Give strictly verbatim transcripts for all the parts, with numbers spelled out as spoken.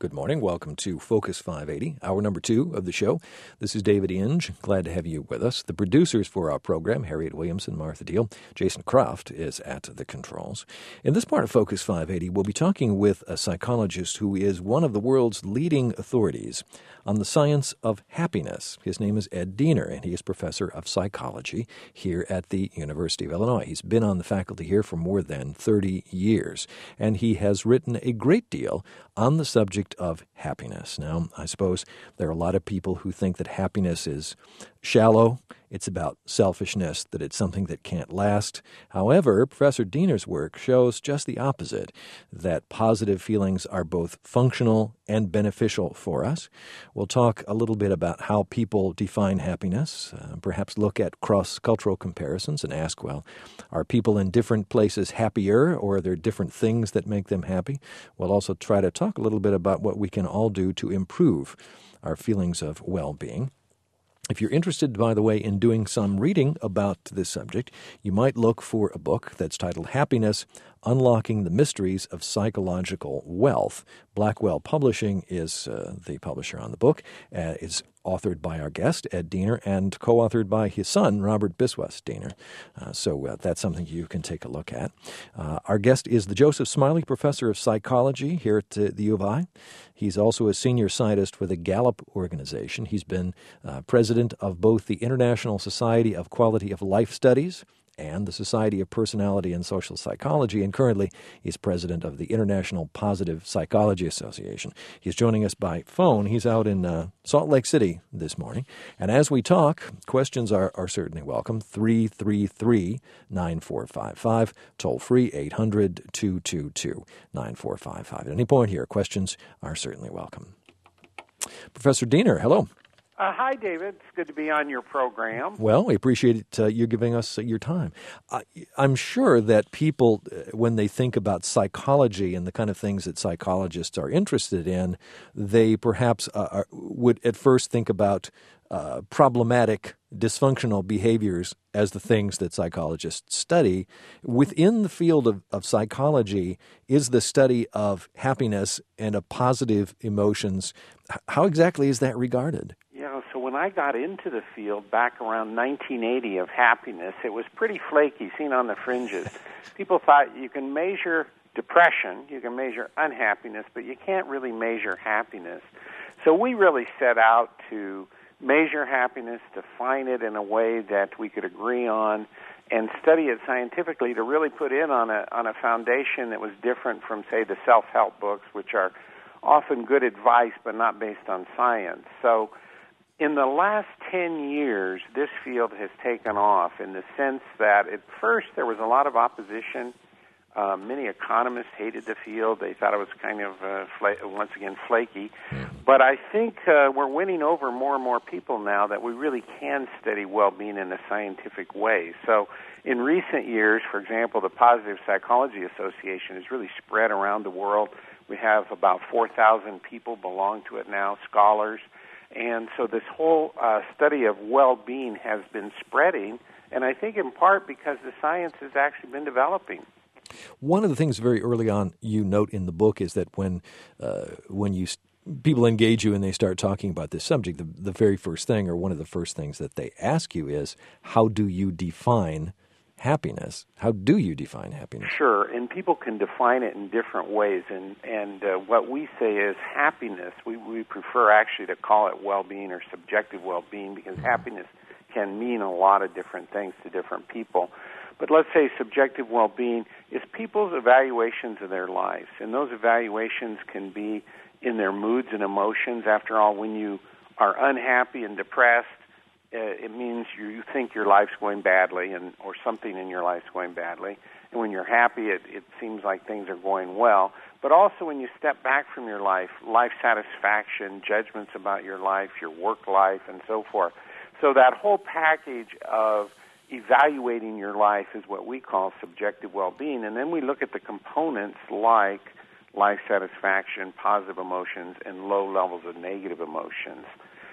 Good morning. Welcome to Focus five eighty, hour number two of the show. This is David Inge. Glad to have you with us. The producers for our program, Harriet Williamson, Martha Deal. Jason Croft is at the controls. In this part of Focus five eighty, we'll be talking with a psychologist who is one of the world's leading authorities on the science of happiness. His name is Ed Diener, and he is professor of psychology here at the University of Illinois. He's been on the faculty here for more than thirty years, and he has written a great deal on the subject of happiness. Now, I suppose there are a lot of people who think that happiness is shallow, it's about selfishness, that it's something that can't last. However, Professor Diener's work shows just the opposite, that positive feelings are both functional and beneficial for us. We'll talk a little bit about how people define happiness, uh, perhaps look at cross-cultural comparisons and ask, well, are people in different places happier, or are there different things that make them happy? We'll also try to talk a little bit about what we can all do to improve our feelings of well-being. If you're interested, by the way, in doing some reading about this subject, you might look for a book that's titled Happiness, Unlocking the Mysteries of Psychological Wealth. Blackwell Publishing is uh, the publisher on the book. Uh, it's authored by our guest, Ed Diener, and co-authored by his son, Robert Biswas Diener. Uh, so uh, that's something you can take a look at. Uh, our guest is the Joseph Smiley Professor of Psychology here at uh, the U of I. He's also a senior scientist with the Gallup organization. He's been uh, president of both the International Society of Quality of Life Studies and the Society of Personality and Social Psychology, and currently he's president of the International Positive Psychology Association. He's joining us by phone. He's out in uh, Salt Lake City this morning. And as we talk, questions are, are certainly welcome. three three three, nine four five five, toll free eight hundred, two two two, nine four five five. At any point here, questions are certainly welcome. Professor Diener, hello. Uh, hi, David. It's good to be on your program. Well, we appreciate it, uh, you giving us uh, your time. Uh, I'm sure that people, uh, when they think about psychology and the kind of things that psychologists are interested in, they perhaps uh, are, would at first think about uh, problematic, dysfunctional behaviors as the things that psychologists study. Within the field of, of psychology is the study of happiness and of positive emotions. How exactly is that regarded? Yeah, so when I got into the field back around nineteen eighty of happiness, it was pretty flaky, seen on the fringes. People thought you can measure depression, you can measure unhappiness, but you can't really measure happiness. So we really set out to measure happiness, define it in a way that we could agree on, and study it scientifically to really put in on a on a foundation that was different from, say, the self-help books, which are often good advice but not based on science. So in the last ten years, this field has taken off in the sense that at first there was a lot of opposition. Uh, many economists hated the field. They thought it was kind of, uh, fla- once again, flaky. But I think uh, we're winning over more and more people now that we really can study well-being in a scientific way. So in recent years, for example, the Positive Psychology Association has really spread around the world. We have about four thousand people belong to it now, scholars. And so this whole uh, study of well-being has been spreading, and I think in part because the science has actually been developing. One of the things very early on you note in the book is that when uh, when you people engage you and they start talking about this subject, the, the very first thing or one of the first things that they ask you is, how do you define happiness? How do you define happiness? Sure, and people can define it in different ways, and, and uh, what we say is happiness. We, we prefer actually to call it well-being or subjective well-being because mm-hmm. happiness can mean a lot of different things to different people. But let's say subjective well-being is people's evaluations of their lives, and those evaluations can be in their moods and emotions. After all, when you are unhappy and depressed, uh, it means you, you think your life's going badly, and or something in your life's going badly. And when you're happy, it, it seems like things are going well. But also when you step back from your life, life satisfaction, judgments about your life, your work life, and so forth. So that whole package of evaluating your life is what we call subjective well-being, and then we look at the components like life satisfaction, positive emotions, and low levels of negative emotions.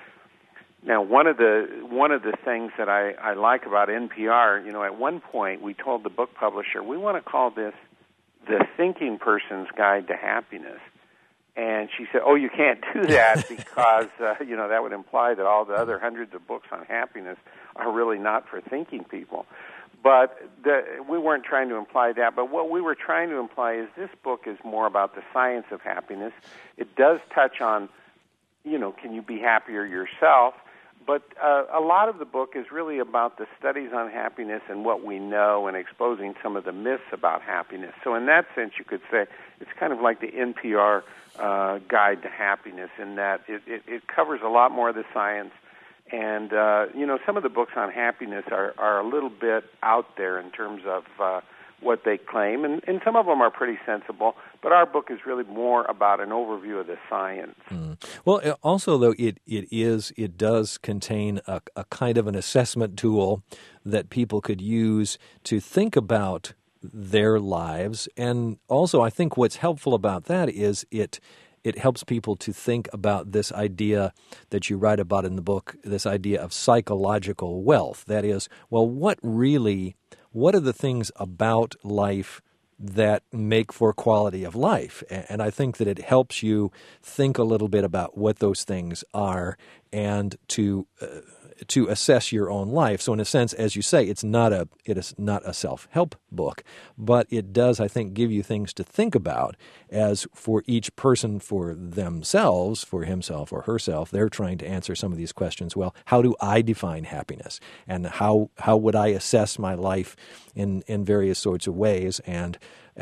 Now, one of the one of the things that I, I like about N P R, you know, at one point we told the book publisher we want to call this the thinking person's guide to happiness. And And she said, oh, you can't do that because, uh, you know, that would imply that all the other hundreds of books on happiness are really not for thinking people. But the, we weren't trying to imply that. But what we were trying to imply is this book is more about the science of happiness. It does touch on, you know, can you be happier yourself? But uh, a lot of the book is really about the studies on happiness and what we know and exposing some of the myths about happiness. So in that sense, you could say it's kind of like the N P R uh, guide to happiness in that it, it, it covers a lot more of the science. And, uh, you know, some of the books on happiness are, are a little bit out there in terms of uh, what they claim, and, and some of them are pretty sensible, but our book is really more about an overview of the science. Mm. Well, also, though, it, it is, it does contain a, a kind of an assessment tool that people could use to think about their lives. And also, I think what's helpful about that is it it helps people to think about this idea that you write about in the book, this idea of psychological wealth. That is, well, what really, what are the things about life that make for quality of life? And I think that it helps you think a little bit about what those things are and to uh, to assess your own life. So in a sense, as you say, it's not a it is not a self-help book, but it does, I think, give you things to think about as for each person for themselves, for himself or herself, they're trying to answer some of these questions. Well, how do I define happiness? And how how would I assess my life in, in various sorts of ways? And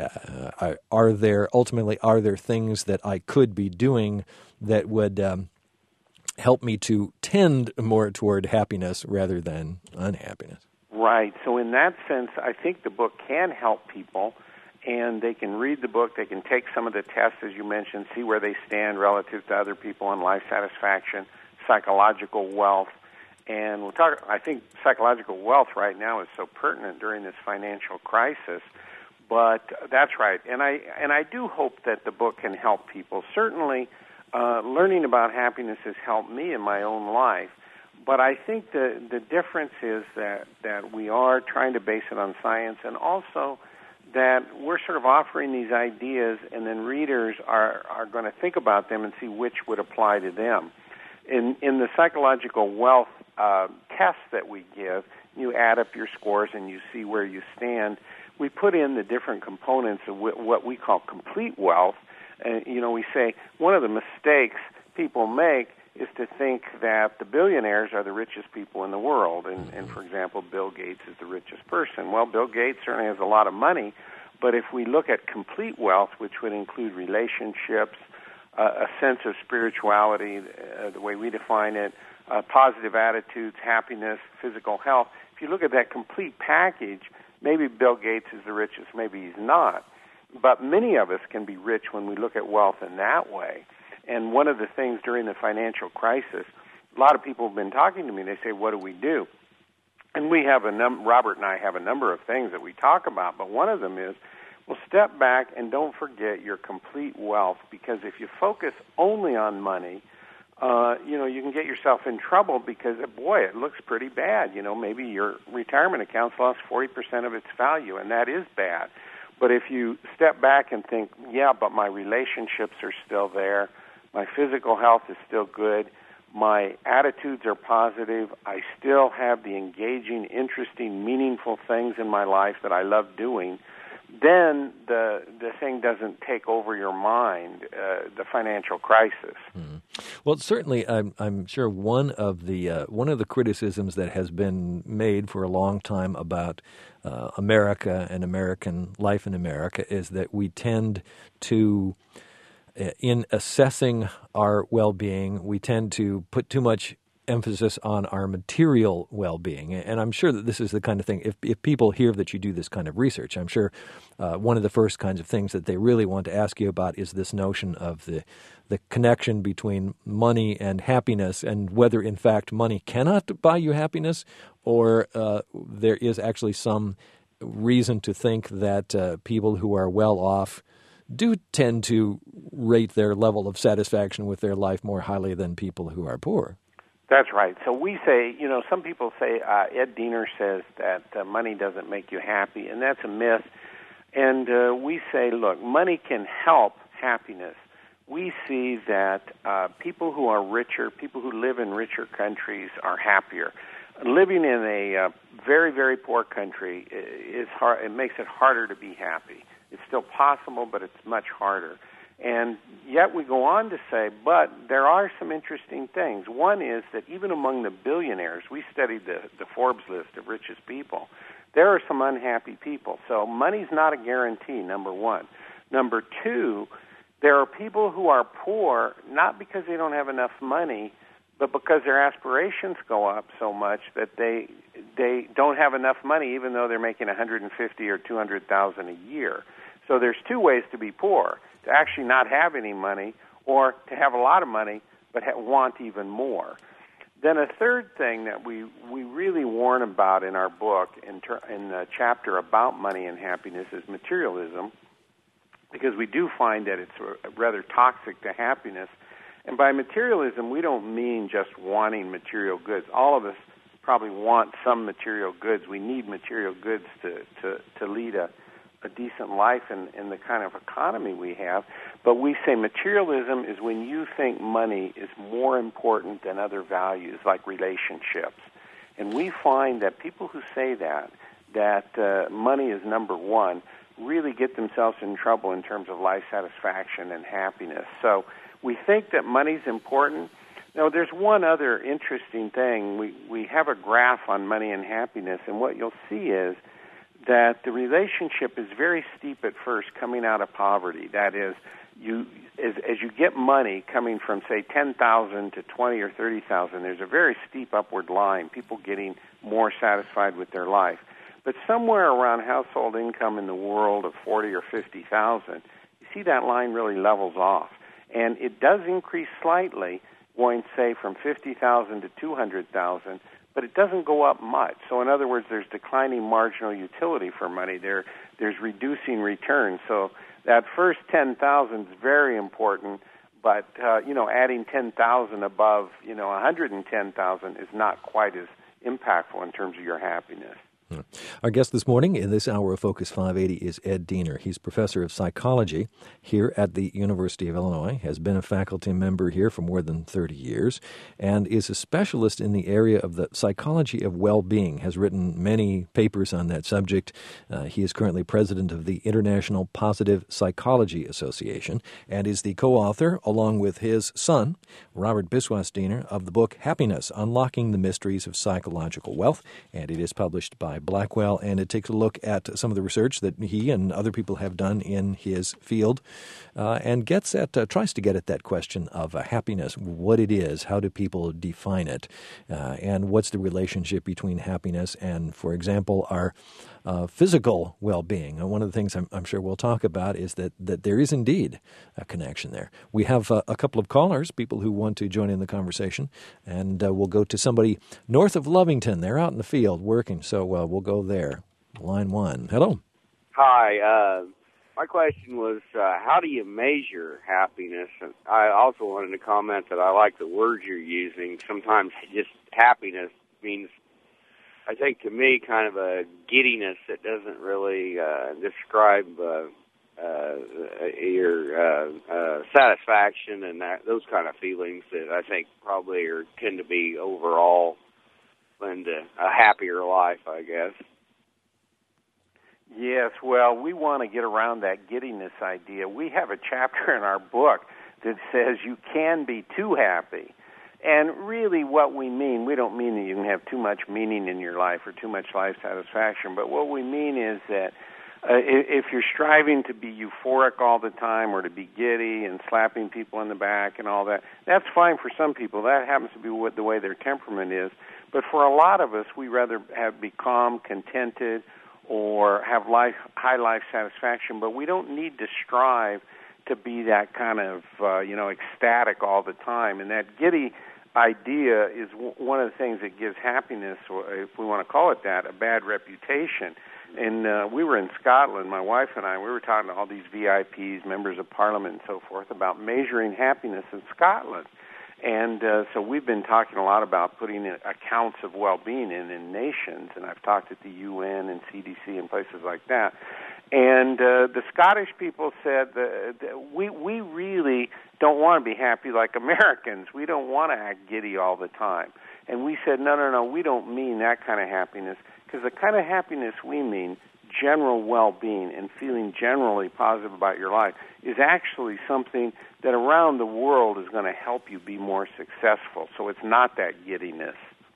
uh, are there, ultimately, are there things that I could be doing that would um, help me to tend more toward happiness rather than unhappiness? Right. So in that sense, I think the book can help people, and they can read the book, they can take some of the tests, as you mentioned, see where they stand relative to other people in life satisfaction, psychological wealth. And we'll talk, I think psychological wealth right now is so pertinent during this financial crisis. But that's right. And I and I do hope that the book can help people. Certainly, uh, learning about happiness has helped me in my own life. But I think the, the difference is that, that we are trying to base it on science, and also that we're sort of offering these ideas, and then readers are, are going to think about them and see which would apply to them. In, in the psychological wealth uh, test that we give, you add up your scores and you see where you stand. We put in the different components of what we call complete wealth. And, you know, we say one of the mistakes people make is to think that the billionaires are the richest people in the world. And, and, for example, Bill Gates is the richest person. Well, Bill Gates certainly has a lot of money, but if we look at complete wealth, which would include relationships, uh, a sense of spirituality, uh, the way we define it, uh, positive attitudes, happiness, physical health, if you look at that complete package, maybe Bill Gates is the richest, maybe he's not. But many of us can be rich when we look at wealth in that way. And one of the things during the financial crisis, a lot of people have been talking to me. They say, what do we do? And we have a num- Robert and I have a number of things that we talk about, but one of them is, well, step back and don't forget your complete wealth, because if you focus only on money, uh, you know, you can get yourself in trouble because, boy, it looks pretty bad. You know, maybe your retirement account's lost forty percent of its value, and that is bad. But if you step back and think, yeah, but my relationships are still there, my physical health is still good, my attitudes are positive, I still have the engaging, interesting, meaningful things in my life that I love doing, then the the thing doesn't take over your mind, uh, the financial crisis. Mm-hmm. Well, certainly, I'm, I'm sure one of the uh, one of the criticisms that has been made for a long time about uh, America and American life in America is that we tend to, in assessing our well-being, we tend to put too much emphasis on our material well-being. And I'm sure that this is the kind of thing, if, if people hear that you do this kind of research, I'm sure uh, one of the first kinds of things that they really want to ask you about is this notion of the the connection between money and happiness, and whether, in fact, money cannot buy you happiness, or uh, there is actually some reason to think that uh, people who are well off do tend to rate their level of satisfaction with their life more highly than people who are poor. That's right. So we say, you know, some people say, uh, Ed Diener says that uh, money doesn't make you happy, and that's a myth. And uh, we say, look, money can help happiness we see that uh, people who are richer, people who live in richer countries are happier. Living in a uh, very, very poor country is hard. It makes it harder to be happy. It's still possible, but it's much harder. And yet we go on to say, but there are some interesting things. One is that even among the billionaires, we studied the, the Forbes list of richest people, there are some unhappy people. So money's not a guarantee, number one. Number two, there are people who are poor not because they don't have enough money, but because their aspirations go up so much that they they don't have enough money, even though they're making one hundred fifty or two hundred thousand a year. So there's two ways to be poor: to actually not have any money, or to have a lot of money but ha- want even more. Then a third thing that we, we really warn about in our book, in, ter- in the chapter about money and happiness, is materialism, because we do find that it's rather toxic to happiness. And by materialism, we don't mean just wanting material goods. All of us probably want some material goods. We need material goods to, to, to lead a, a decent life in, in the kind of economy we have. But we say materialism is when you think money is more important than other values like relationships. And we find that people who say that, that uh, money is number one, really get themselves in trouble in terms of life satisfaction and happiness. So we think that money's important. Now, there's one other interesting thing. We, we have a graph on money and happiness, and what you'll see is that the relationship is very steep at first coming out of poverty. That is, you as, as you get money coming from, say, ten thousand to twenty or thirty thousand, there's a very steep upward line, people getting more satisfied with their life. But somewhere around household income in the world of forty or fifty thousand, you see that line really levels off. And it does increase slightly, going, say, from fifty thousand to two hundred thousand, but it doesn't go up much. So in other words, there's declining marginal utility for money. There, there's reducing returns. So that first ten thousand is very important, but, uh, you know, adding ten thousand above, you know, one hundred ten thousand is not quite as impactful in terms of your happiness. Our guest this morning in this hour of Focus five eighty is Ed Diener. He's professor of psychology here at the University of Illinois, has been a faculty member here for more than thirty years, and is a specialist in the area of the psychology of well-being, has written many papers on that subject. Uh, he is currently president of the International Positive Psychology Association and is the co-author, along with his son, Robert Biswas Diener, of the book Happiness, Unlocking the Mysteries of Psychological Wealth, and it is published by Blackwell, and it takes a look at some of the research that he and other people have done in his field, uh, and gets at uh, tries to get at that question of uh, happiness, what it is, how do people define it, uh, and what's the relationship between happiness and, for example, our uh, physical well-being. And one of the things I'm, I'm sure we'll talk about is that, that there is indeed a connection there. We have uh, a couple of callers, people who want to join in the conversation, and uh, we'll go to somebody north of Lovington. They're out in the field working, so uh, we'll go there. Line one. Hello. Hi. Uh, my question was, uh, how do you measure happiness? And I also wanted to comment that I like the words you're using. Sometimes just happiness means, I think to me, kind of a giddiness that doesn't really uh, describe uh, uh, your uh, uh, satisfaction and that, those kind of feelings that I think probably are tend to be overall lend a, a happier life, I guess. Yes, well, we want to get around that giddiness idea. We have a chapter in our book that says you can be too happy. And really what we mean, we don't mean that you can have too much meaning in your life or too much life satisfaction, but what we mean is that uh, if you're striving to be euphoric all the time or to be giddy and slapping people in the back and all that, that's fine for some people. That happens to be what the way their temperament is. But for a lot of us, we rather have be calm, contented, or have life, high life satisfaction, but we don't need to strive to be that kind of, uh, you know, ecstatic all the time. And that giddy idea is w- one of the things that gives happiness, or if we want to call it that, a bad reputation. And uh, we were in Scotland, my wife and I, we were talking to all these V I Ps, members of parliament and so forth, about measuring happiness in Scotland. And uh, so we've been talking a lot about putting accounts of well-being in, in nations, and I've talked at the U N and C D C and places like that. And uh, the Scottish people said that, that we we really don't want to be happy like Americans. We don't want to act giddy all the time. And we said, no, no, no, we don't mean that kind of happiness, because the kind of happiness we mean, general well-being and feeling generally positive about your life, is actually something that around the world is going to help you be more successful. So it's not that giddiness.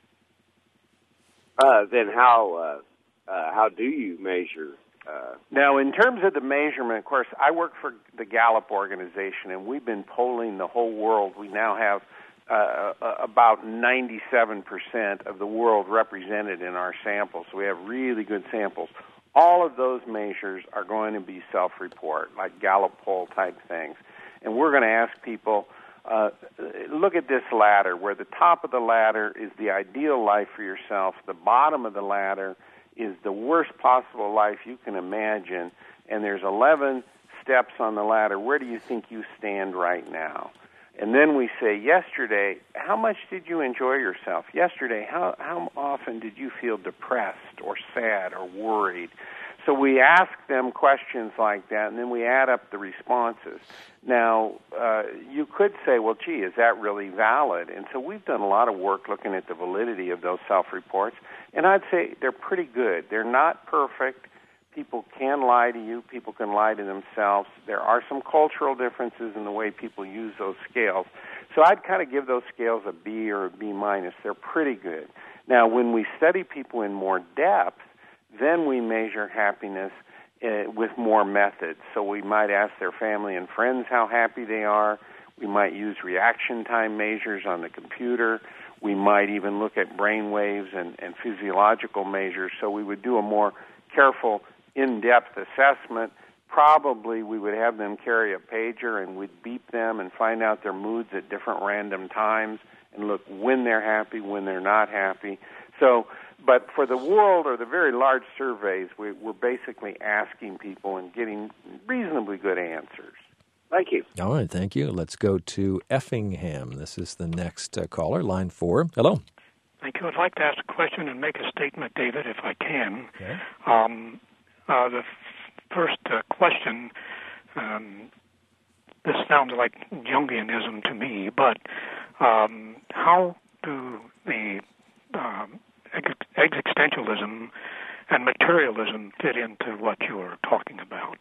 Uh, then how uh, uh, how do you measure? Uh... Now, in terms of the measurement, of course, I work for the Gallup organization, and we've been polling the whole world. We now have uh, about ninety-seven percent of the world represented in our samples, so we have really good samples. All of those measures are going to be self-report, like Gallup poll type things. And we're going to ask people, uh, look at this ladder, where the top of the ladder is the ideal life for yourself, the bottom of the ladder is the worst possible life you can imagine, and there's eleven steps on the ladder. Where do you think you stand right now? And then we say, yesterday, how much did you enjoy yourself? Yesterday, how, how often did you feel depressed or sad or worried? So we ask them questions like that, and then we add up the responses. Now, uh, you could say, well, gee, is that really valid? And so we've done a lot of work looking at the validity of those self-reports, and I'd say they're pretty good. They're not perfect. People can lie to you. People can lie to themselves. There are some cultural differences in the way people use those scales. So I'd kind of give those scales a B or a B minus. They're pretty good. Now, when we study people in more depth, then we measure happiness uh, with more methods. So we might ask their family and friends how happy they are. We might use reaction time measures on the computer. We might even look at brain waves and, and physiological measures. So we would do a more careful, in-depth assessment. Probably we would have them carry a pager, and we'd beep them and find out their moods at different random times and look when they're happy, when they're not happy. So, but for the world or the very large surveys, we, we're basically asking people and getting reasonably good answers. Thank you. All right, thank you. Let's go to Effingham. This is the next uh, caller, line four. Hello. Thank you. I'd like to ask a question and make a statement, David, if I can. Okay. Um, uh, the f- first uh, question, um, this sounds like Jungianism to me, but um, how do the um, ex- existentialism and materialism fit into what you're talking about?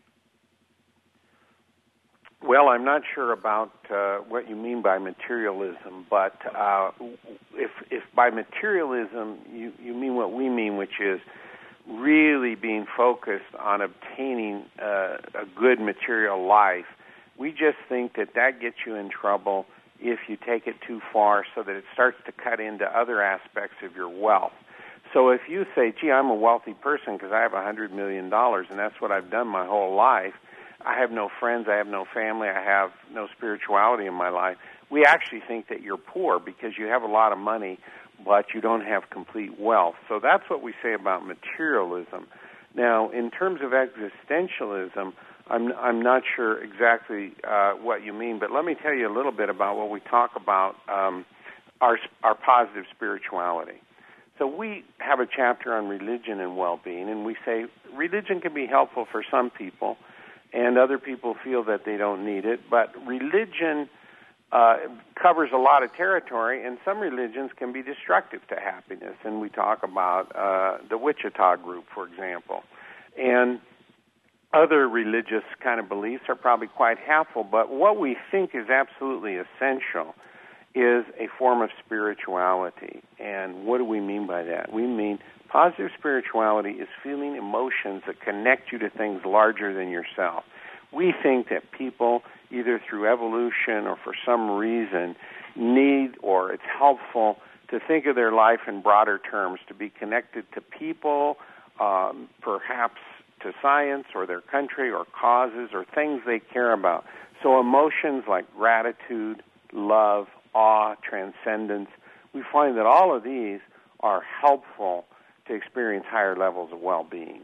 Well, I'm not sure about uh, what you mean by materialism, but uh, if, if by materialism you, you mean what we mean, which is really being focused on obtaining uh, a good material life, we just think that that gets you in trouble if you take it too far, so that it starts to cut into other aspects of your wealth. So if you say, gee, I'm a wealthy person because I have one hundred million dollars and that's what I've done my whole life, I have no friends, I have no family, I have no spirituality in my life, we actually think that you're poor because you have a lot of money, but you don't have complete wealth. So that's what we say about materialism. Now, in terms of existentialism, I'm, I'm not sure exactly uh, what you mean, but let me tell you a little bit about what we talk about, um, our, our positive spirituality. So we have a chapter on religion and well-being, and we say religion can be helpful for some people, and other people feel that they don't need it. But religion uh, covers a lot of territory, and some religions can be destructive to happiness. And we talk about uh, the Wichita group, for example. And other religious kind of beliefs are probably quite helpful. But what we think is absolutely essential is a form of spirituality. And what do we mean by that? We mean positive spirituality is feeling emotions that connect you to things larger than yourself. We think that people, either through evolution or for some reason, need, or it's helpful to think of their life in broader terms, to be connected to people, um, perhaps to science or their country or causes or things they care about. So emotions like gratitude, love, awe, transcendence, we find that all of these are helpful to experience higher levels of well-being.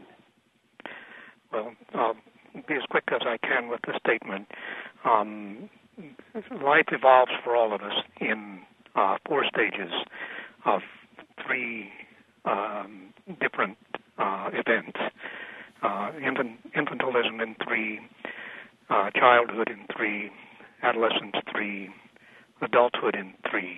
Well, I'll be as quick as I can with the statement. Um, life evolves for all of us in uh, four stages of three um, different uh, events. uh, infant, infantilism in three, uh, childhood in three, adolescence three, adulthood in three,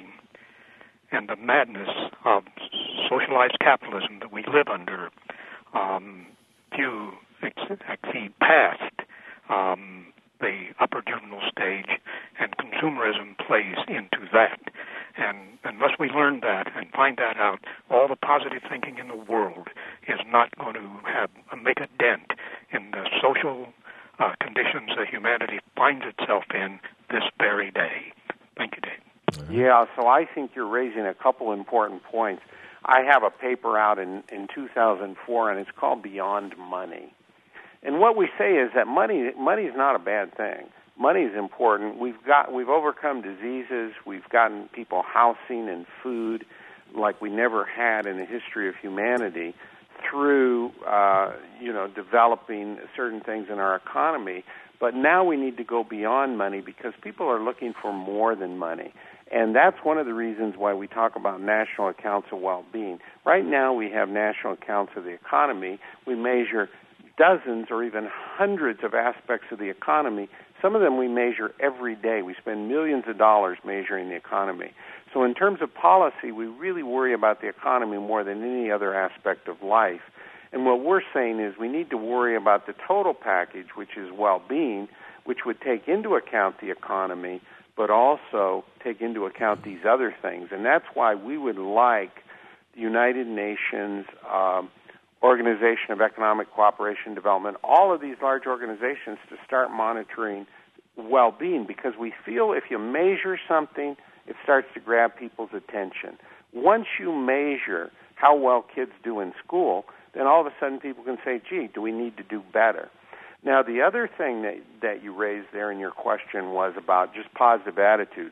and the madness of socialized capitalism that we live under. Um, few exceed past um, the upper juvenile stage, and consumerism plays into that. And unless we learn that and find that out, all the positive thinking in the world is not going to have make a dent in the social uh, conditions that humanity finds itself in this very day. Thank you, Dave. Yeah, so I think you're raising a couple important points. I have a paper out in, in two thousand four, and it's called Beyond Money. And what we say is that money money is not a bad thing. Money is important. We've got we've overcome diseases. We've gotten people housing and food like we never had in the history of humanity through uh, you know developing certain things in our economy. But now we need to go beyond money because people are looking for more than money. And that's one of the reasons why we talk about national accounts of well-being. Right now we have national accounts of the economy. We measure dozens or even hundreds of aspects of the economy. Some of them we measure every day. We spend millions of dollars measuring the economy. So in terms of policy, we really worry about the economy more than any other aspect of life. And what we're saying is we need to worry about the total package, which is well-being, which would take into account the economy, but also take into account these other things. And that's why we would like the United Nations, um, Organization of Economic Cooperation and Development, all of these large organizations to start monitoring well-being, because we feel if you measure something, it starts to grab people's attention. Once you measure how well kids do in school, then all of a sudden people can say, gee, do we need to do better? Now, the other thing that, that you raised there in your question was about just positive attitudes.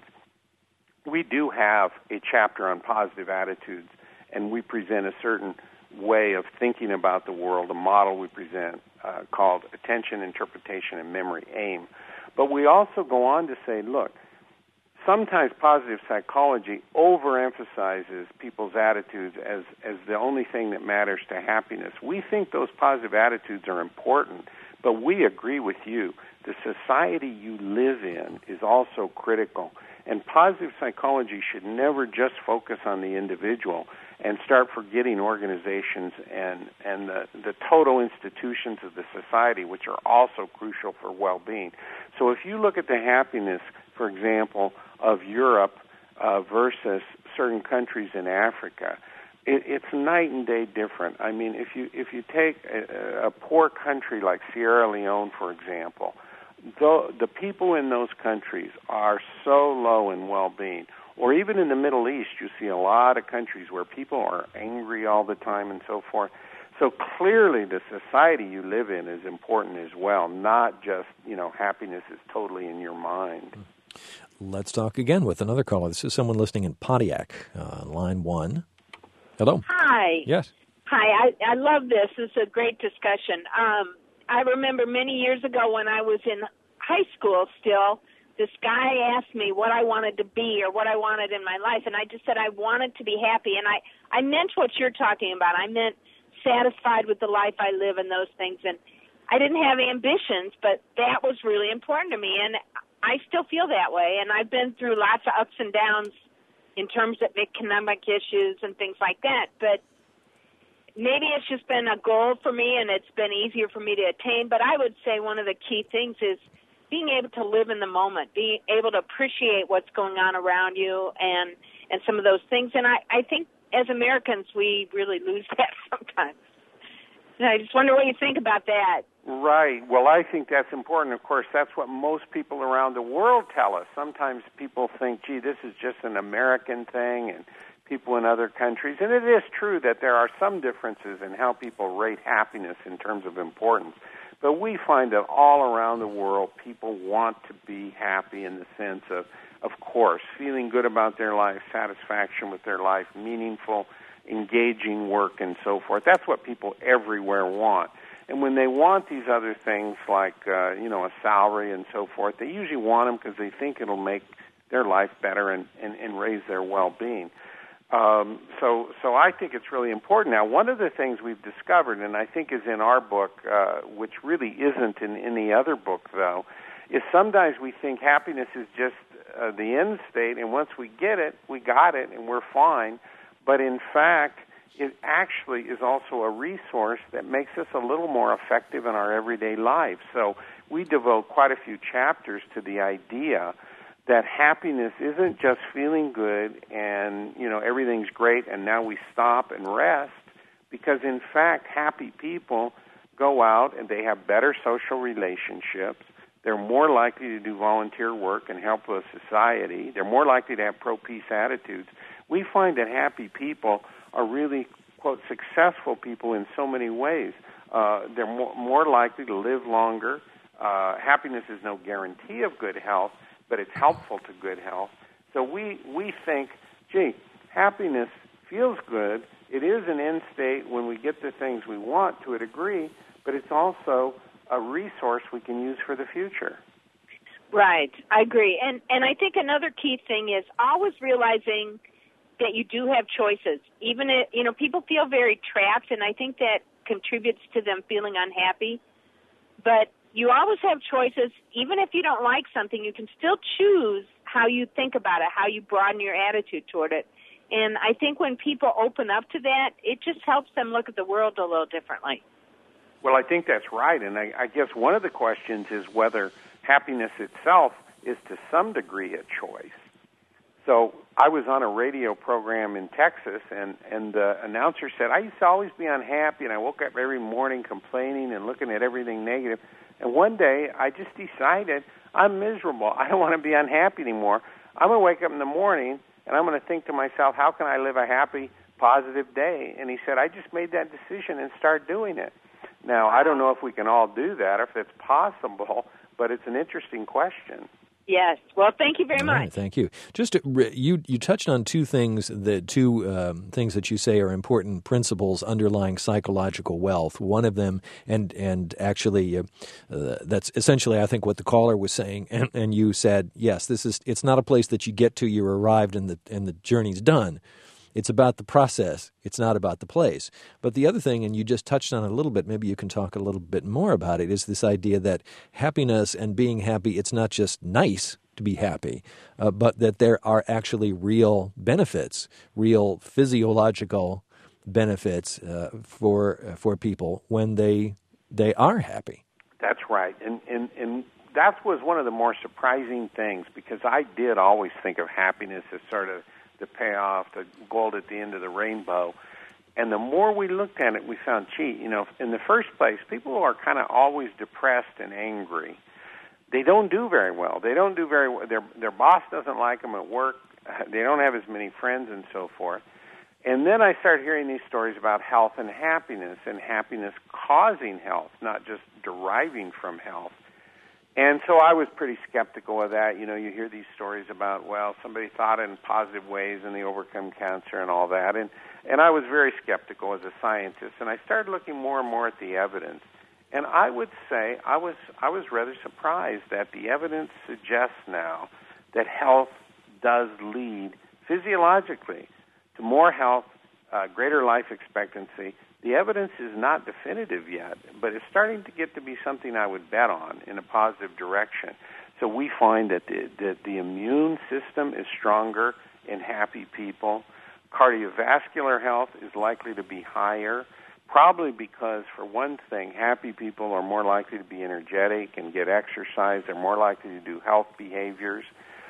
We do have a chapter on positive attitudes, and we present a certain way of thinking about the world, a model we present uh, called Attention, Interpretation, and Memory, AIM. But we also go on to say, look, sometimes positive psychology overemphasizes people's attitudes as, as the only thing that matters to happiness. We think those positive attitudes are important, but we agree with you. The society you live in is also critical. And positive psychology should never just focus on the individual and start forgetting organizations and, and the, the total institutions of the society, which are also crucial for well-being. So if you look at the happiness, for example, of Europe uh, versus certain countries in Africa, it, it's night and day different. I mean, if you if you take a, a poor country like Sierra Leone, for example, the, the people in those countries are so low in well-being. Or even in the Middle East, you see a lot of countries where people are angry all the time and so forth. So clearly the society you live in is important as well, not just, you know, happiness is totally in your mind. Let's talk again with another caller. This is someone listening in Pontiac, uh, line one. Hello. Hi. Yes. Hi, I, I love this. It's a great discussion. Um, I remember many years ago when I was in high school still, this guy asked me what I wanted to be or what I wanted in my life, and I just said I wanted to be happy. And I, I meant what you're talking about. I meant satisfied with the life I live and those things. And I didn't have ambitions, but that was really important to me. And I still feel that way. And I've been through lots of ups and downs in terms of economic issues and things like that. But maybe it's just been a goal for me, and it's been easier for me to attain. But I would say one of the key things is being able to live in the moment, being able to appreciate what's going on around you and, and some of those things. And I, I think as Americans, we really lose that sometimes. And I just wonder what you think about that. Right. Well, I think that's important. Of course, that's what most people around the world tell us. Sometimes people think, gee, this is just an American thing, and people in other countries. And it is true that there are some differences in how people rate happiness in terms of importance. But we find that all around the world, people want to be happy in the sense of, of course, feeling good about their life, satisfaction with their life, meaningful, engaging work, and so forth. That's what people everywhere want. And when they want these other things like, uh, you know, a salary and so forth, they usually want them because they think it'll make their life better and, and, and raise their well-being. Um, so, so I think it's really important. Now, one of the things we've discovered, and I think is in our book, uh, which really isn't in any other book, though, is sometimes we think happiness is just uh, the end state, and once we get it, we got it, and we're fine. But in fact, it actually is also a resource that makes us a little more effective in our everyday life. So we devote quite a few chapters to the idea that happiness isn't just feeling good and, you know, everything's great and now we stop and rest, because in fact, happy people go out and they have better social relationships. They're more likely to do volunteer work and help with society. They're more likely to have pro-peace attitudes. We find that happy people are really, quote, successful people in so many ways. Uh, they're more, more likely to live longer. Uh, happiness is no guarantee of good health, but it's helpful to good health. So we, we think, gee, happiness feels good. It is an end state when we get the things we want to a degree, but it's also a resource we can use for the future. Right, I agree. And and I think another key thing is always realizing that you do have choices. Even if, you know, people feel very trapped, and I think that contributes to them feeling unhappy. But you always have choices. Even if you don't like something, you can still choose how you think about it, how you broaden your attitude toward it. And I think when people open up to that, it just helps them look at the world a little differently. Well, I think that's right. And I, I guess one of the questions is whether happiness itself is to some degree a choice. So I was on a radio program in Texas, and, and the announcer said, I used to always be unhappy, and I woke up every morning complaining and looking at everything negative. And one day I just decided I'm miserable. I don't want to be unhappy anymore. I'm going to wake up in the morning, and I'm going to think to myself, how can I live a happy, positive day? And he said, I just made that decision and started doing it. Now, I don't know if we can all do that, or if it's possible, but it's an interesting question. Yes. Well, thank you very much. Right, thank you. Just to, you you touched on two things that two um, things that you say are important principles underlying psychological wealth. One of them, and and actually, uh, uh, that's essentially I think what the caller was saying. And, and you said, yes, this is it's not a place that you get to, you're arrived, and the and the journey's done. It's about the process. It's not about the place. But the other thing, and you just touched on it a little bit, maybe you can talk a little bit more about it, is this idea that happiness and being happy, it's not just nice to be happy, uh, but that there are actually real benefits, real physiological benefits uh, for uh, for people when they they are happy. That's right. And, and, and that was one of the more surprising things, because I did always think of happiness as sort of the payoff, the gold at the end of the rainbow. And the more we looked at it, we found, gee, you know, in the first place, people who are kind of always depressed and angry, they don't do very well. They don't do very well. Their, their boss doesn't like them at work. They don't have as many friends and so forth. And then I started hearing these stories about health and happiness, and happiness causing health, not just deriving from health. And so I was pretty skeptical of that. You know, you hear these stories about, well, somebody thought in positive ways and they overcome cancer and all that. And, and I was very skeptical as a scientist. And I started looking more and more at the evidence. And I would say I was I was rather surprised that the evidence suggests now that health does lead physiologically to more health, uh, greater life expectancy. The evidence is not definitive yet, but it's starting to get to be something I would bet on in a positive direction. So we find that the, that the immune system is stronger in happy people. Cardiovascular health is likely to be higher, probably because, for one thing, happy people are more likely to be energetic and get exercise. They're more likely to do health behaviors.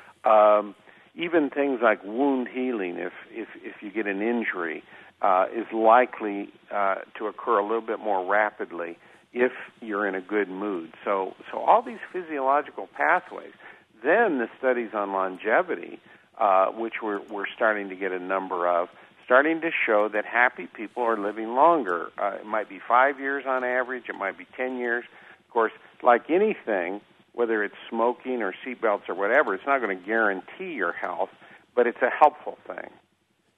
Um, even things like wound healing, if, if, if you get an injury, Uh, is likely uh, to occur a little bit more rapidly if you're in a good mood. So, so all these physiological pathways. Then the studies on longevity, uh, which we're, we're starting to get a number of, starting to show that happy people are living longer. Uh, it might be five years on average. It might be ten years. Of course, like anything, whether it's smoking or seatbelts or whatever, it's not going to guarantee your health, but it's a helpful thing.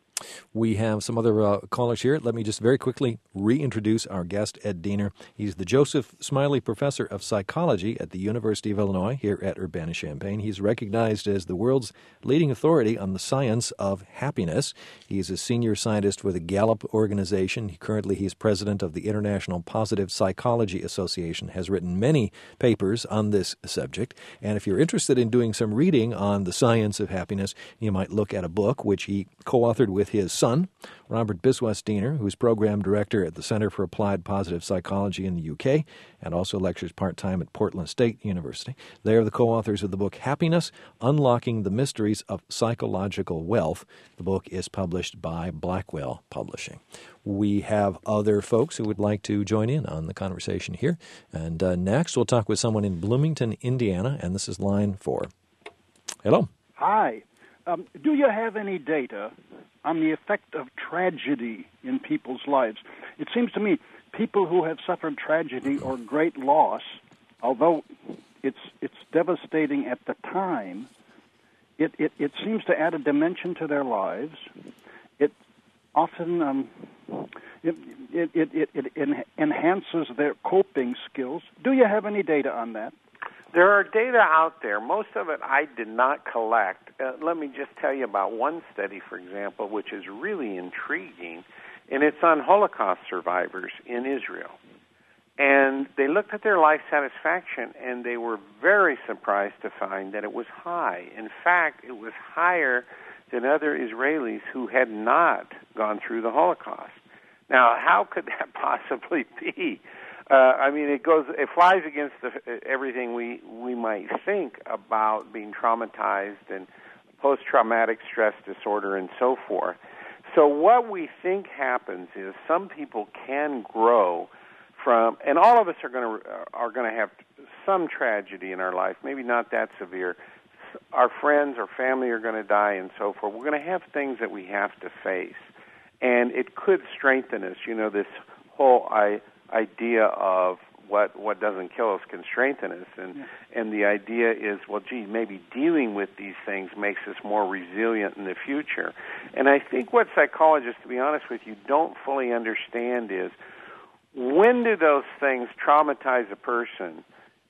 We have some other uh, callers here. Let me just very quickly reintroduce our guest, Ed Diener. He's the Joseph Smiley Professor of Psychology at the University of Illinois here at Urbana-Champaign. He's recognized as the world's leading authority on the science of happiness. He's a senior scientist with the Gallup organization. Currently, he's president of the International Positive Psychology Association, has written many papers on this subject. And if you're interested in doing some reading on the science of happiness, you might look at a book which he co-authored with his son, Robert Biswas Diener, who's program director at the Center for Applied Positive Psychology in the U K and also lectures part-time at Portland State University. They are the co-authors of the book Happiness, Unlocking the Mysteries of Psychological Wealth. The book is published by Blackwell Publishing. We have other folks who would like to join in on the conversation here. And uh, next, we'll talk with someone in Bloomington, Indiana, and this is line four. Hello. Hi. Um, do you have any data on the effect of tragedy in people's lives? It seems to me people who have suffered tragedy or great loss, although it's it's devastating at the time, it, it, it seems to add a dimension to their lives. It often um, it, it, it, it, it en- enhances their coping skills. Do you have any data on that? There are data out there. Most of it I did not collect. Uh, let me just tell you about one study, for example, which is really intriguing, and it's on Holocaust survivors in Israel. And they looked at their life satisfaction, and they were very surprised to find that it was high. In fact, it was higher than other Israelis who had not gone through the Holocaust. Now, how could that possibly be? Uh, I mean, it goes, it flies against the, everything we, we might think about being traumatized and post-traumatic stress disorder and so forth. So what we think happens is some people can grow from, and all of us are going to are going to have some tragedy in our life, maybe not that severe. Our friends or family are going to die and so forth. We're going to have things that we have to face, and it could strengthen us. You know, this whole I. idea of what what doesn't kill us can strengthen us, and yeah. and the idea is, well, gee, maybe dealing with these things makes us more resilient in the future. And I think what psychologists, to be honest with you, don't fully understand is when do those things traumatize a person,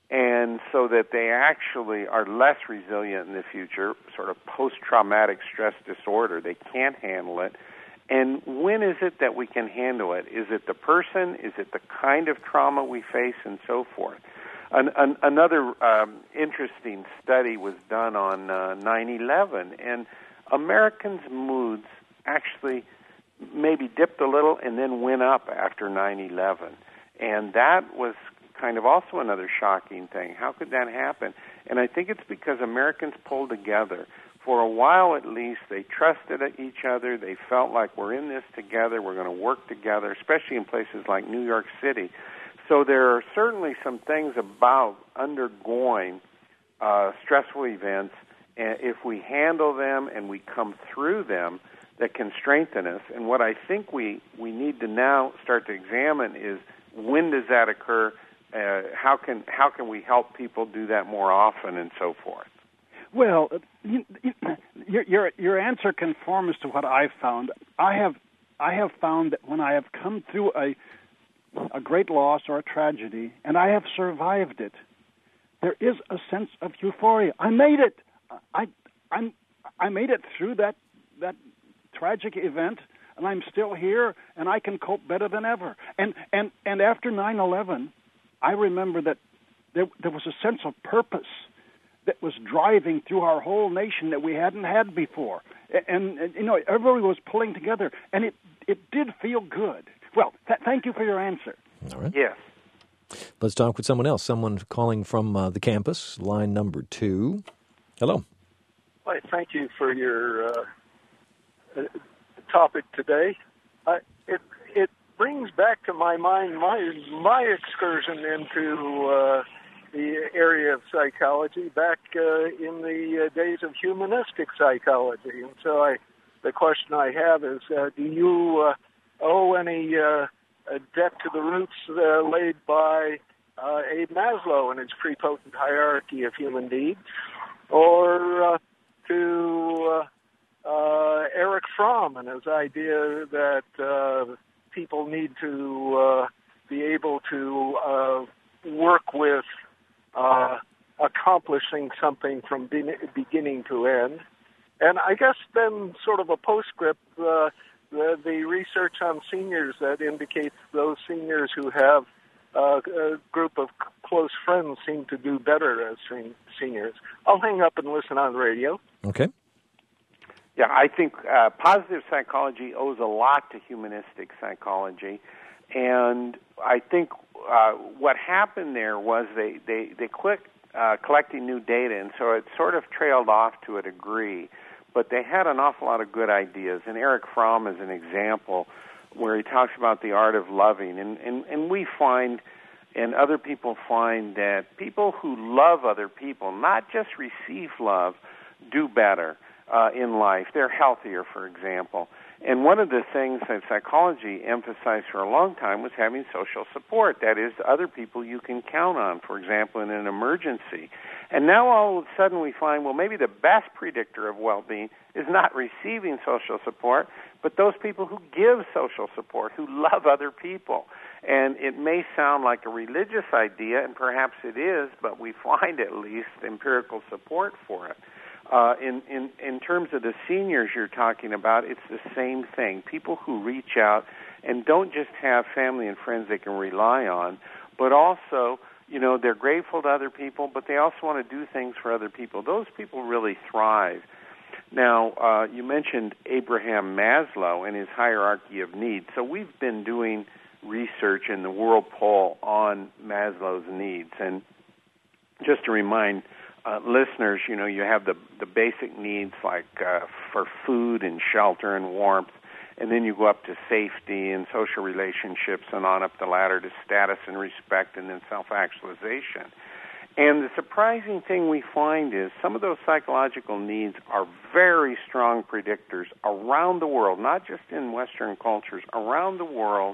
and so that they actually are less resilient in the future, sort of post-traumatic stress disorder, they can't handle it. And when is it that we can handle it? Is it the person? Is it the kind of trauma we face and so forth? An, an, another um, interesting study was done on uh, nine eleven, and Americans' moods actually maybe dipped a little and then went up after nine eleven. And that was kind of also another shocking thing. How could that happen? And I think it's because Americans pulled together. For a while, at least, they trusted each other. They felt like we're in this together. We're going to work together, especially in places like New York City. So there are certainly some things about undergoing uh, stressful events, and if we handle them and we come through them, that can strengthen us. And what I think we, we need to now start to examine is when does that occur? Uh, how can how can we help people do that more often and so forth? Well, you, you, your, your your answer conforms to what I've found. I have I have found that when I have come through a a great loss or a tragedy, and I have survived it, there is a sense of euphoria. I made it. I I'm I made it through that that tragic event, and I'm still here, and I can cope better than ever. And and and after nine eleven, I remember that there there was a sense of purpose that was driving through our whole nation that we hadn't had before. And, and you know, everybody was pulling together, and it, it did feel good. Well, th- thank you for your answer. All right. Yes. Let's talk with someone else, someone calling from uh, the campus, line number two. Hello. Hi, thank you for your uh, topic today. Uh, it it brings back to my mind my, my excursion into uh, the area of psychology back uh, in the uh, days of humanistic psychology. And so I, the question I have is, uh, do you uh, owe any uh, debt to the roots uh, laid by uh, Abe Maslow in his prepotent hierarchy of human needs, or uh, to uh, uh, Eric Fromm and his idea that uh, people need to uh, be able to uh, work with uh, accomplishing something from be- beginning to end. And I guess then sort of a postscript, uh, the, the research on seniors that indicates those seniors who have uh, a group of c- close friends seem to do better as sen- seniors. I'll hang up and listen on the radio. Okay. Yeah, I think uh, positive psychology owes a lot to humanistic psychology. And I think uh, what happened there was they, they, they quit uh, collecting new data, and so it sort of trailed off to a degree. But they had an awful lot of good ideas. And Eric Fromm is an example where he talks about the art of loving. And, and, and we find, and other people find, that people who love other people, not just receive love, do better uh, in life. They're healthier, for example. And one of the things that psychology emphasized for a long time was having social support. That is, other people you can count on, for example, in an emergency. And now all of a sudden we find, well, maybe the best predictor of well-being is not receiving social support, but those people who give social support, who love other people. And it may sound like a religious idea, and perhaps it is, but we find at least empirical support for it. Uh, in, in, in terms of the seniors you're talking about, it's the same thing. People who reach out and don't just have family and friends they can rely on, but also, you know, they're grateful to other people, but they also want to do things for other people. Those people really thrive. Now, uh, you mentioned Abraham Maslow and his hierarchy of needs. So we've been doing research in the World Poll on Maslow's needs. And just to remind Uh, listeners, you know, you have the the basic needs like uh, for food and shelter and warmth, and then you go up to safety and social relationships and on up the ladder to status and respect and then self-actualization. And the surprising thing we find is some of those psychological needs are very strong predictors around the world, not just in Western cultures, around the world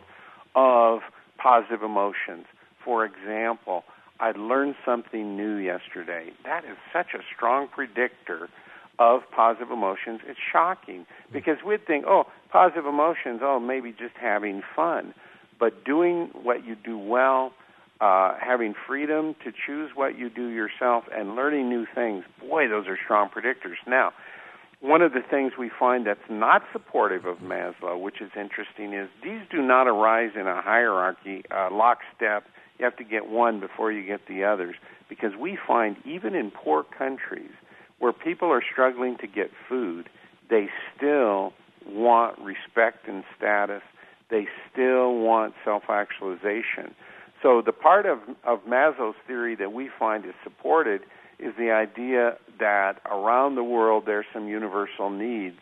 of positive emotions. For example, I learned something new yesterday. That is such a strong predictor of positive emotions. It's shocking because we'd think, oh, positive emotions, oh, maybe just having fun. But doing what you do well, uh, having freedom to choose what you do yourself, and learning new things, boy, those are strong predictors. Now, one of the things we find that's not supportive of Maslow, which is interesting, is these do not arise in a hierarchy, uh, lockstep. You have to get one before you get the others, because we find even in poor countries where people are struggling to get food, they still want respect and status. They still want self-actualization. So the part of, of Maslow's theory that we find is supported is the idea that around the world there's some universal needs,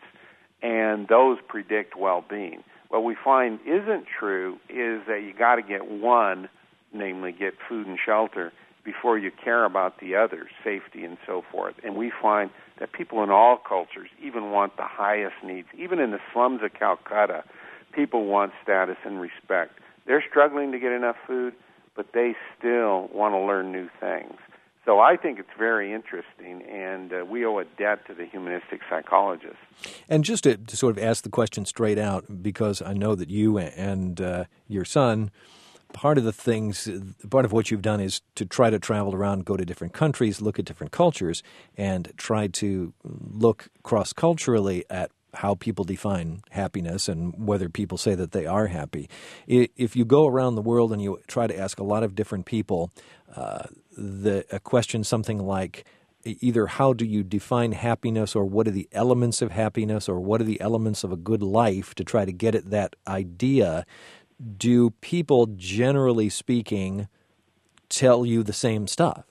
and those predict well-being. What we find isn't true is that you got to get one, namely get food and shelter, before you care about the others, safety and so forth. And we find that people in all cultures even want the highest needs. Even in the slums of Calcutta, people want status and respect. They're struggling to get enough food, but they still want to learn new things. So I think it's very interesting, and uh, we owe a debt to the humanistic psychologists. And just to, to sort of ask the question straight out, because I know that you and uh, your son, part of the things, part of what you've done is to try to travel around, go to different countries, look at different cultures, and try to look cross-culturally at how people define happiness and whether people say that they are happy. If you go around the world and you try to ask a lot of different people uh, the a question something like either how do you define happiness, or what are the elements of happiness, or what are the elements of a good life, to try to get at that idea, do people, generally speaking, tell you the same stuff?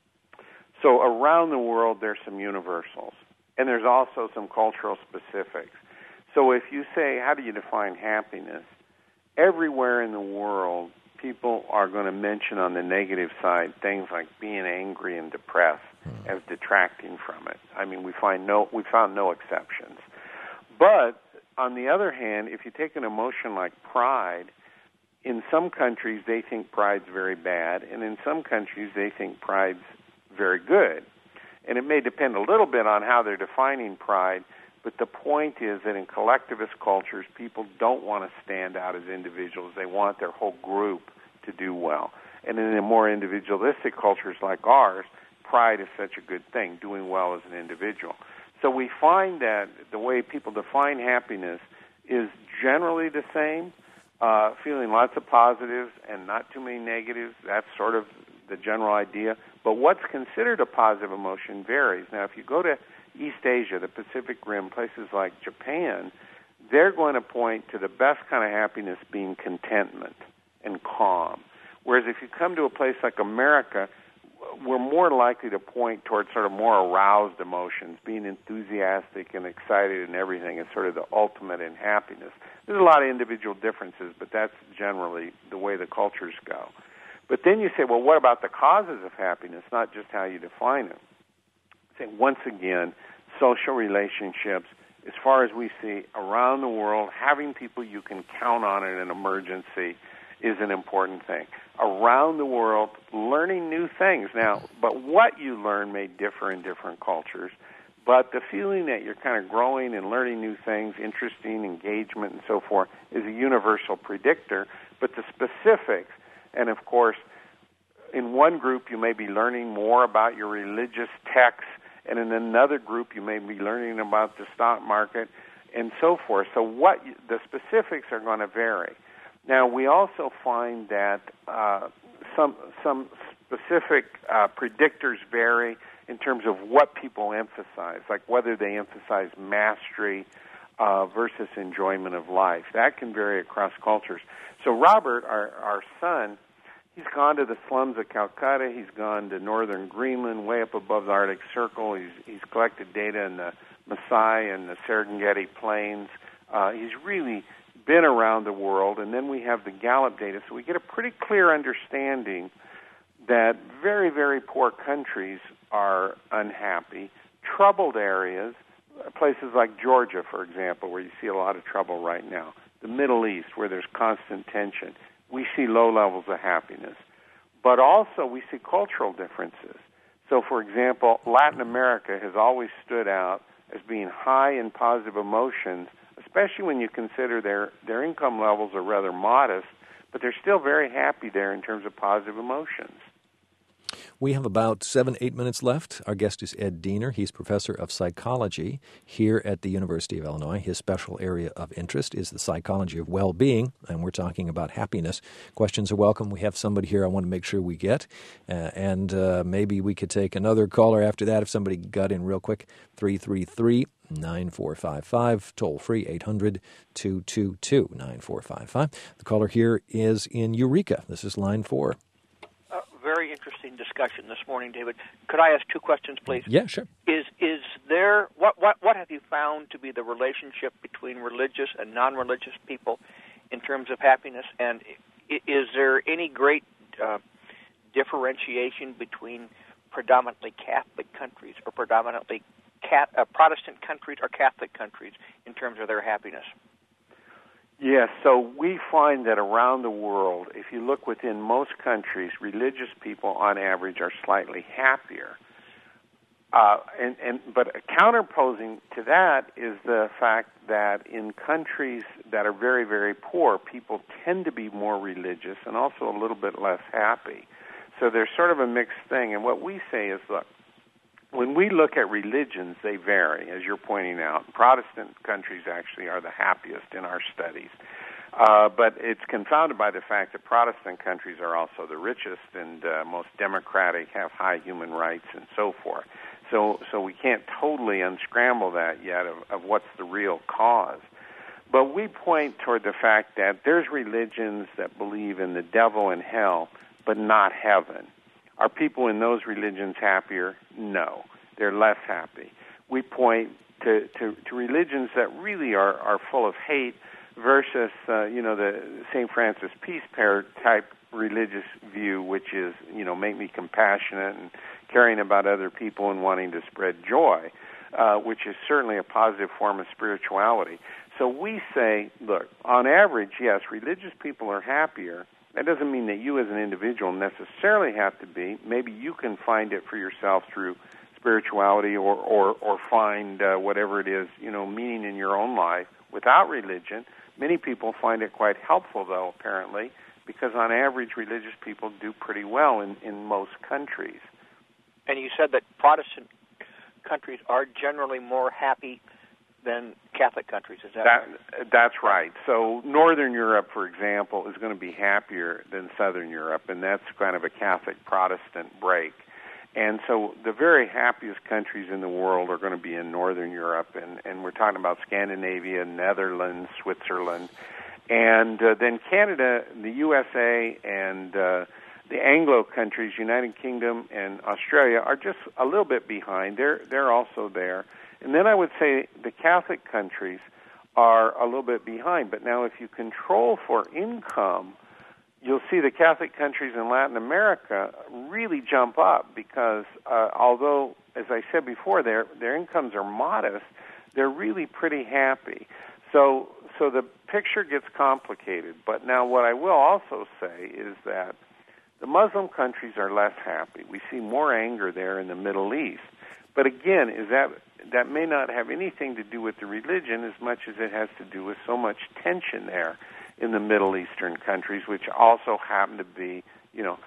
So around the world, there's some universals, and there's also some cultural specifics. So if you say, how do you define happiness, everywhere in the world, people are going to mention on the negative side things like being angry and depressed mm. as detracting from it. I mean, we find no, we found no exceptions. But on the other hand, if you take an emotion like pride, in some countries they think pride's very bad, and in some countries they think pride's very good. And it may depend a little bit on how they're defining pride, But the point is that in collectivist cultures, people don't want to stand out as individuals. They want their whole group to do well. And in the more individualistic cultures like ours, pride is such a good thing, doing well as an individual. So we find that the way people define happiness is generally the same, uh, feeling lots of positives and not too many negatives. That's sort of the general idea. But what's considered a positive emotion varies. Now, if you go to East Asia, the Pacific Rim, places like Japan, they're going to point to the best kind of happiness being contentment and calm. Whereas if you come to a place like America, we're more likely to point towards sort of more aroused emotions, being enthusiastic and excited and everything is sort of the ultimate in happiness. There's a lot of individual differences, but that's generally the way the cultures go. But then you say, well, what about the causes of happiness, not just how you define it? Say, once again, social relationships, as far as we see around the world, having people you can count on in an emergency is an important thing. Around the world, learning new things. Now, but what you learn may differ in different cultures, but the feeling that you're kind of growing and learning new things, interesting engagement and so forth, is a universal predictor. But the specifics, and of course, in one group you may be learning more about your religious texts, and in another group you may be learning about the stock market and so forth. So what you, the specifics are going to vary. Now, we also find that uh, some some specific uh, predictors vary in terms of what people emphasize, like whether they emphasize mastery uh, versus enjoyment of life. That can vary across cultures. So Robert, our, our son, he's gone to the slums of Calcutta. He's gone to northern Greenland, way up above the Arctic Circle. He's, he's collected data in the Maasai and the Serengeti Plains. Uh, he's really been around the world, and then we have the Gallup data, so we get a pretty clear understanding that very, very poor countries are unhappy. Troubled areas, places like Georgia, for example, where you see a lot of trouble right now, the Middle East, where there's constant tension, we see low levels of happiness. But also we see cultural differences. So, for example, Latin America has always stood out as being high in positive emotions, especially when you consider their, their income levels are rather modest, but they're still very happy there in terms of positive emotions. We have about seven, eight minutes left. Our guest is Ed Diener. He's professor of psychology here at the University of Illinois. His special area of interest is the psychology of well-being, and we're talking about happiness. Questions are welcome. We have somebody here I want to make sure we get, uh, and uh, maybe we could take another caller after that if somebody got in real quick. three three three, nine four five five, toll free, eight hundred, two two two, nine four five five. The caller here is in Eureka. This is line four. Very interesting discussion this morning, David. Could I ask two questions, please? Yeah, sure. Is is there what what what have you found to be the relationship between religious and non-religious people in terms of happiness? And is there any great uh, differentiation between predominantly Catholic countries or predominantly cat, uh, Protestant countries or Catholic countries in terms of their happiness? Yes, so we find that around the world, if you look within most countries, religious people on average are slightly happier. Uh, and, and but counterposing to that is the fact that in countries that are very, very poor, people tend to be more religious and also a little bit less happy. So there's sort of a mixed thing. And what we say is, look, when we look at religions, they vary, as you're pointing out. Protestant countries actually are the happiest in our studies. Uh, but it's confounded by the fact that Protestant countries are also the richest and uh, most democratic, have high human rights, and so forth. So so we can't totally unscramble that yet of, of what's the real cause. But we point toward the fact that there's religions that believe in the devil and hell, but not heaven. Are people in those religions happier? No, they're less happy. We point to, to, to religions that really are, are full of hate versus, uh, you know, the Saint Francis Peace Prayer type religious view, which is, you know, make me compassionate and caring about other people and wanting to spread joy, uh, which is certainly a positive form of spirituality. So we say, look, on average, yes, religious people are happier. That doesn't mean that you as an individual necessarily have to be. Maybe you can find it for yourself through spirituality or, or, or find uh, whatever it is, you know, meaning in your own life without religion. Many people find it quite helpful, though, apparently, because on average, religious people do pretty well in, in most countries. And you said that Protestant countries are generally more happy than Catholic countries. Is that, that right? That's right. So Northern Europe, for example, is going to be happier than Southern Europe, and that's kind of a Catholic-Protestant break. And so the very happiest countries in the world are going to be in Northern Europe, and, and we're talking about Scandinavia, Netherlands, Switzerland, and uh, then Canada, the U S A, and uh, the Anglo countries, United Kingdom and Australia, are just a little bit behind. They're they're also there. And then I would say the Catholic countries are a little bit behind. But now if you control for income, you'll see the Catholic countries in Latin America really jump up because uh, although, as I said before, their their incomes are modest, they're really pretty happy. So so the picture gets complicated. But now what I will also say is that the Muslim countries are less happy. We see more anger there in the Middle East. But again, is that that may not have anything to do with the religion as much as it has to do with so much tension there in the Middle Eastern countries, which also happen to be, you know,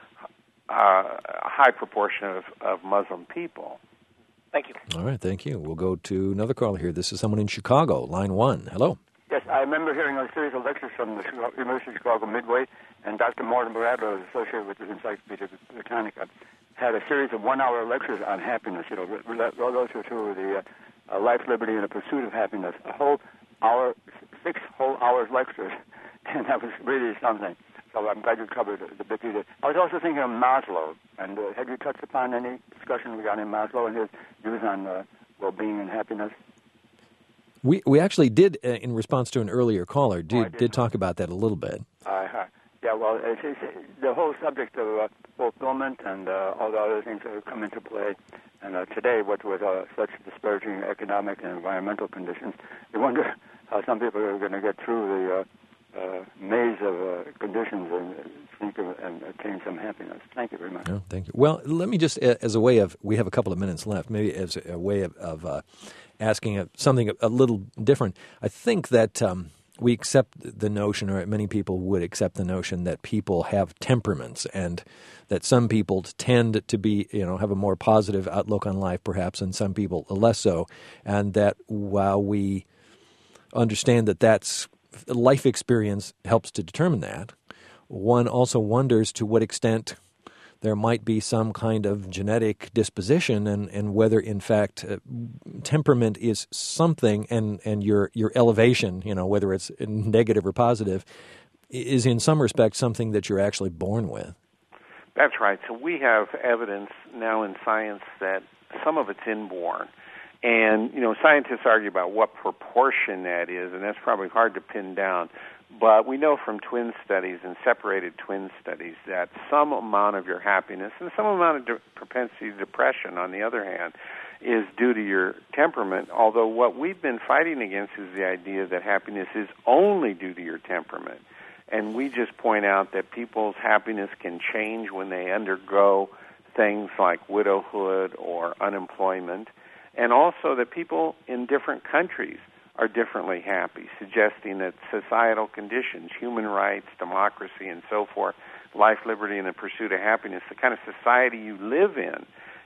uh, a high proportion of, of Muslim people. Thank you. All right, thank you. We'll go to another caller here. This is someone in Chicago, line one. Hello. Yes, I remember hearing a series of lectures from the University of Chicago Midway, and Doctor Mortimer Adler, associated with the Encyclopedia Britannica, had a series of one-hour lectures on happiness, you know, relative to the uh, life, liberty, and the pursuit of happiness. A whole hour, six whole hours lectures, and that was really something. So I'm glad you covered the bit you did. I was also thinking of Maslow, and uh, have you touched upon any discussion regarding Maslow and his views on uh, well-being and happiness? We we actually did, uh, in response to an earlier caller, did, oh, did. did talk about that a little bit. Uh-huh. Yeah, well, it's, it's, the whole subject of uh, fulfillment and uh, all the other things that have come into play. And uh, today, what with uh, such disparaging economic and environmental conditions, you wonder how some people are going to get through the uh, uh, maze of uh, conditions and think of, and attain some happiness. Thank you very much. Oh, thank you. Well, let me just, as a way of, we have a couple of minutes left, maybe as a way of, of uh, asking a, something a, a little different. I think that um, we accept the notion, or many people would accept the notion, that people have temperaments, and that some people tend to be, you know, have a more positive outlook on life, perhaps, and some people less so. And that while we understand that that's life experience helps to determine that, one also wonders to what extent there might be some kind of genetic disposition, and, and whether, in fact, uh, temperament is something, and, and your your elevation, you know, whether it's negative or positive, is in some respects something that you're actually born with. That's right. So we have evidence now in science that some of it's inborn. And, you know, scientists argue about what proportion that is, and that's probably hard to pin down. But we know from twin studies and separated twin studies that some amount of your happiness and some amount of de- propensity to depression, on the other hand, is due to your temperament, although what we've been fighting against is the idea that happiness is only due to your temperament. And we just point out that people's happiness can change when they undergo things like widowhood or unemployment, and also that people in different countries are differently happy, suggesting that societal conditions, human rights, democracy, and so forth, life, liberty, and the pursuit of happiness, the kind of society you live in,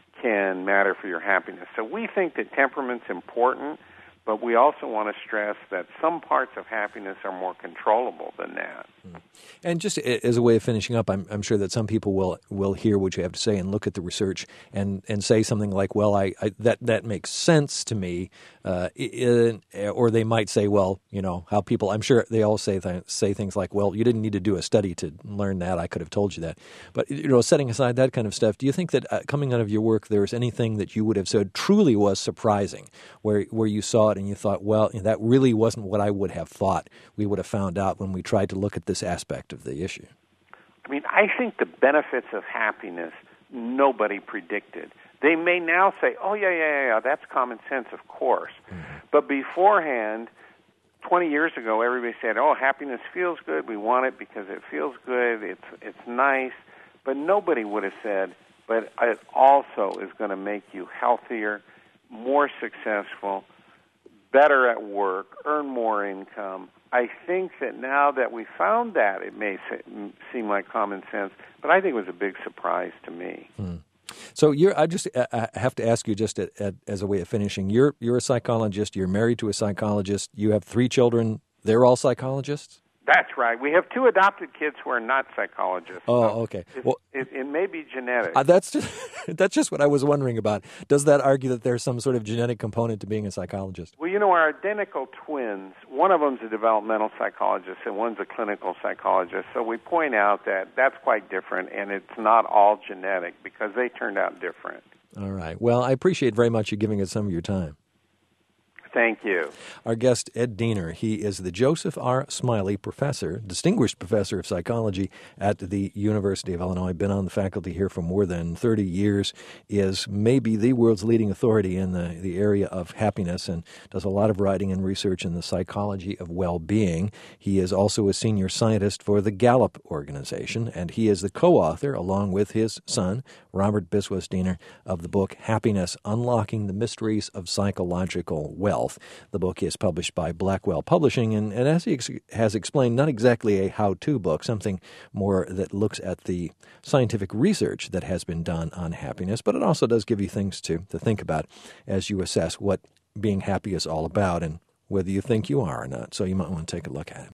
can matter for your happiness. So we think that temperament's important, but we also want to stress that some parts of happiness are more controllable than that. And just as a way of finishing up, I'm, I'm sure that some people will will hear what you have to say and look at the research and, and say something like, well, I, I that, that makes sense to me. Uh, it, or they might say, well, you know, how people, I'm sure they all say th- say things like, well, you didn't need to do a study to learn that. I could have told you that. But, you know, setting aside that kind of stuff, do you think that uh, coming out of your work, there's anything that you would have said truly was surprising, where where you saw it and you thought, well, you know, that really wasn't what I would have thought we would have found out when we tried to look at this aspect of the issue? I mean, I think the benefits of happiness nobody predicted. They may now say, oh, yeah, yeah, yeah, that's common sense, of course. Mm-hmm. But beforehand, twenty years ago, everybody said, oh, happiness feels good. We want it because it feels good. It's it's nice. But nobody would have said, but it also is going to make you healthier, more successful, better at work, earn more income. I think that now that we found that, it may seem like common sense, but I think it was a big surprise to me. Hmm. So you're, I just I have to ask you just at, at, as a way of finishing, you're you're a psychologist, you're married to a psychologist, you have three children, they're all psychologists? That's right. We have two adopted kids who are not psychologists. Oh, so okay. It, well, it, it may be genetic. Uh, that's just that's just what I was wondering about. Does that argue that there's some sort of genetic component to being a psychologist? Well, you know, our identical twins, one of them's a developmental psychologist and one's a clinical psychologist. So we point out that that's quite different, and it's not all genetic because they turned out different. All right. Well, I appreciate very much you giving us some of your time. Thank you. Our guest, Ed Diener. He is the Joseph R. Smiley Professor, Distinguished Professor of Psychology at the University of Illinois. Been on the faculty here for more than thirty years, is maybe the world's leading authority in the, the area of happiness and does a lot of writing and research in the psychology of well-being. He is also a senior scientist for the Gallup Organization, and he is the co-author, along with his son, Robert Biswas Diener, of the book Happiness, Unlocking the Mysteries of Psychological Wealth. The book is published by Blackwell Publishing, and, and as he ex- has explained, not exactly a how-to book, something more that looks at the scientific research that has been done on happiness, but it also does give you things to, to think about as you assess what being happy is all about and whether you think you are or not. So you might want to take a look at it.